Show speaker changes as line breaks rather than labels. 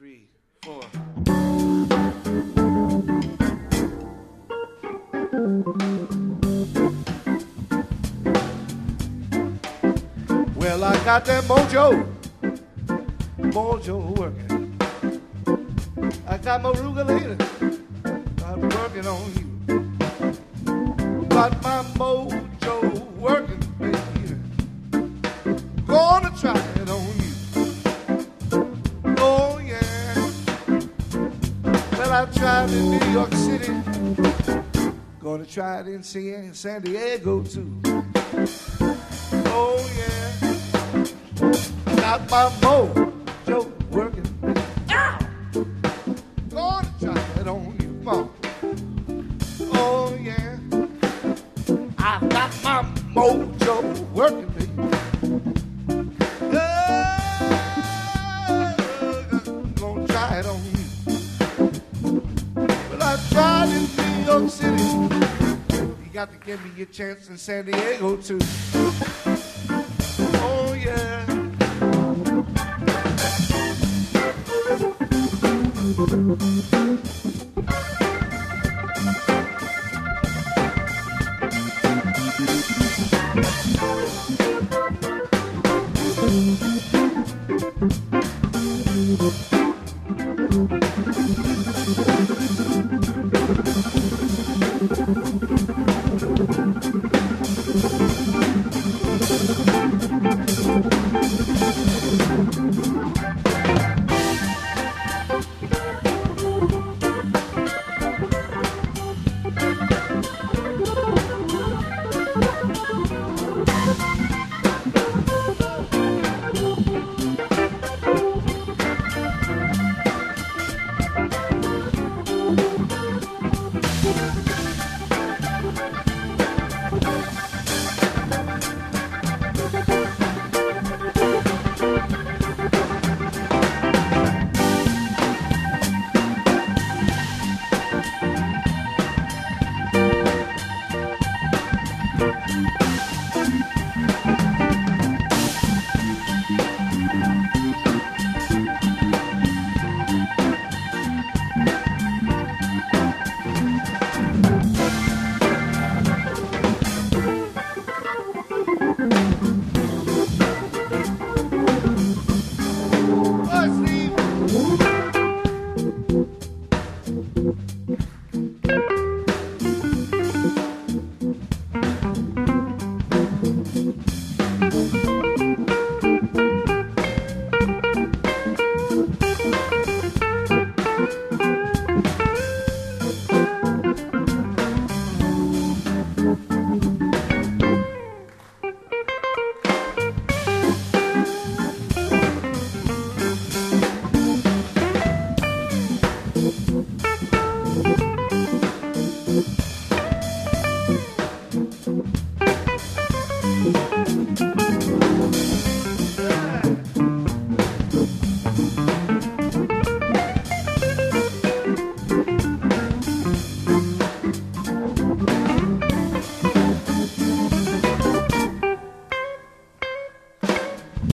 3, 4. Well, I got that mojo working. I got my Rugalina, I'm working on you. Got my mojo working, baby. Gonna try it on you. Oh yeah. Well, I tried in New York City. Gonna try it in San Diego too. Oh yeah. Got my mojo working. Ow! Gonna try it on you. Come on. Oh yeah. I got my mojo working, baby. Gonna try it on you. Well, I tried in New York City. You got to give me your chance in San Diego too. Oh yeah. Thank you.